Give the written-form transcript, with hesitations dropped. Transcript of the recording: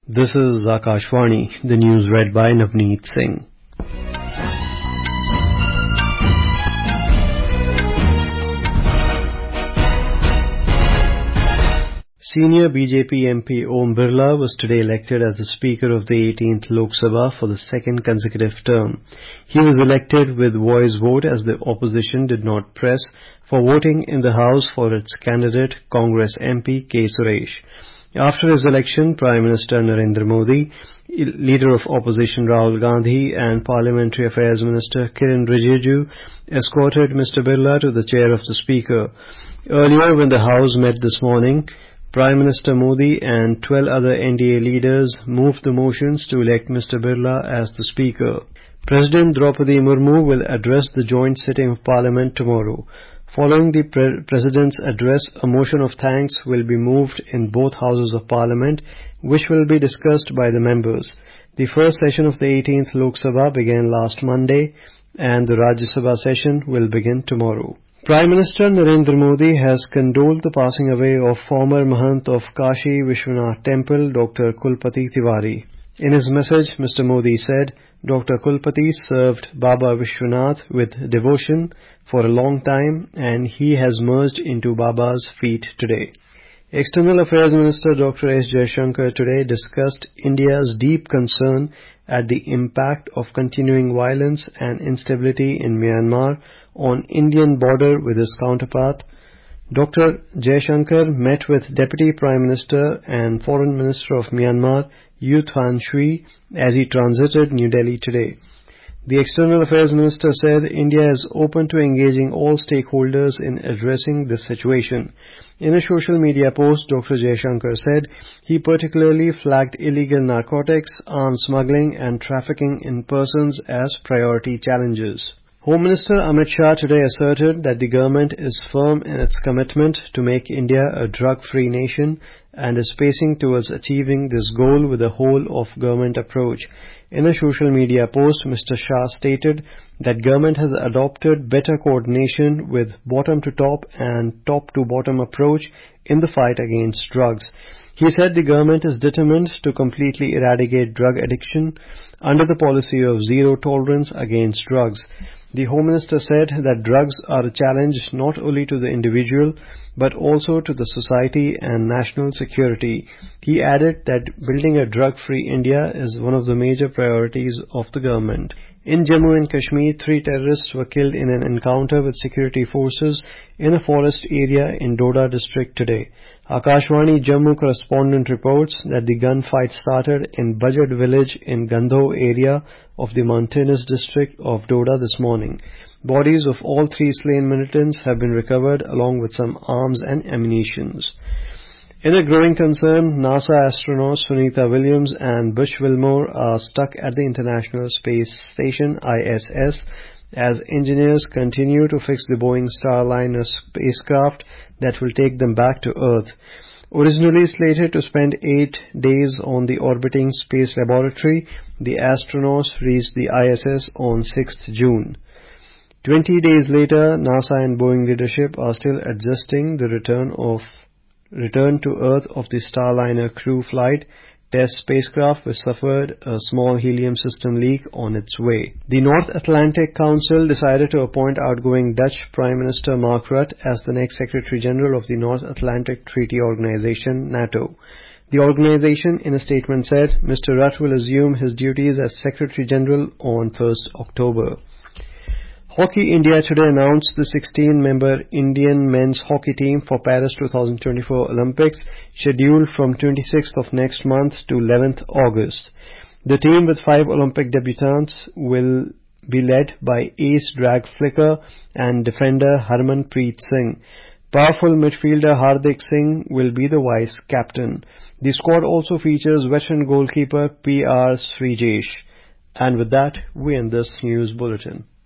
This is Akashvani, the news read by Navneet Singh. Senior BJP MP Om Birla was today elected as the Speaker of the 18th Lok Sabha for the second consecutive term. He was elected with voice vote as the opposition did not press for voting in the House for its candidate, Congress MP K. Suresh. After his election, Prime Minister Narendra Modi, Leader of Opposition Rahul Gandhi and Parliamentary Affairs Minister Kiren Rijiju escorted Mr. Birla to the chair of the Speaker. Earlier, when the House met this morning, Prime Minister Modi and 12 other NDA leaders moved the motions to elect Mr. Birla as the Speaker. President Draupadi Murmu will address the joint sitting of Parliament tomorrow. Following the President's address, a motion of thanks will be moved in both Houses of Parliament, which will be discussed by the members. The first session of the 18th Lok Sabha began last Monday, and the Rajya Sabha session will begin tomorrow. Prime Minister Narendra Modi has condoled the passing away of former Mahant of Kashi Vishwanath Temple, Dr. Kulpati Tiwari. In his message, Mr. Modi said, Dr. Kulpati served Baba Vishwanath with devotion for a long time, and he has merged into Baba's feet today. External Affairs Minister Dr. S. Jaishankar today discussed India's deep concern at the impact of continuing violence and instability in Myanmar on Indian border with his counterpart. Dr. Jaishankar met with Deputy Prime Minister and Foreign Minister of Myanmar, U Than Shui, as he transited New Delhi today. The External Affairs Minister said India is open to engaging all stakeholders in addressing this situation. In a social media post, Dr. Jaishankar said he particularly flagged illegal narcotics, arms smuggling and trafficking in persons as priority challenges. Home Minister Amit Shah today asserted that the government is firm in its commitment to make India a drug-free nation and is pacing towards achieving this goal with a whole-of-government approach. In a social media post, Mr. Shah stated that government has adopted better coordination with bottom-to-top and top-to-bottom approach in the fight against drugs. He said the government is determined to completely eradicate drug addiction under the policy of zero tolerance against drugs. The Home Minister said that drugs are a challenge not only to the individual but also to the society and national security. He added that building a drug-free India is one of the major priorities of the government. In Jammu and Kashmir, 3 terrorists were killed in an encounter with security forces in a forest area in Doda district today. Akashvani Jammu correspondent reports that the gunfight started in Bajad village in Gandho area of the mountainous district of Doda this morning. Bodies of all 3 slain militants have been recovered along with some arms and ammunition. In a growing concern, NASA astronauts Sunita Williams and Butch Wilmore are stuck at the International Space Station ISS as engineers continue to fix the Boeing Starliner spacecraft that will take them back to Earth. Originally slated to spend 8 days on the orbiting space laboratory, the astronauts reached the ISS on 6th June. 20 days later, NASA and Boeing leadership are still adjusting the return to Earth of the Starliner crew flight test spacecraft, which suffered a small helium system leak on its way. The North Atlantic Council decided to appoint outgoing Dutch Prime Minister Mark Rutte as the next Secretary General of the North Atlantic Treaty Organization, NATO. The organization, in a statement, said Mr. Rutte will assume his duties as Secretary General on 1st October. Hockey India today announced the 16-member Indian men's hockey team for Paris 2024 Olympics, scheduled from 26th of next month to 11th August. The team with 5 Olympic debutants will be led by ace drag flicker and defender Harmanpreet Singh. Powerful midfielder Hardik Singh will be the vice captain. The squad also features veteran goalkeeper P.R. Srijesh. And with that, we end this news bulletin.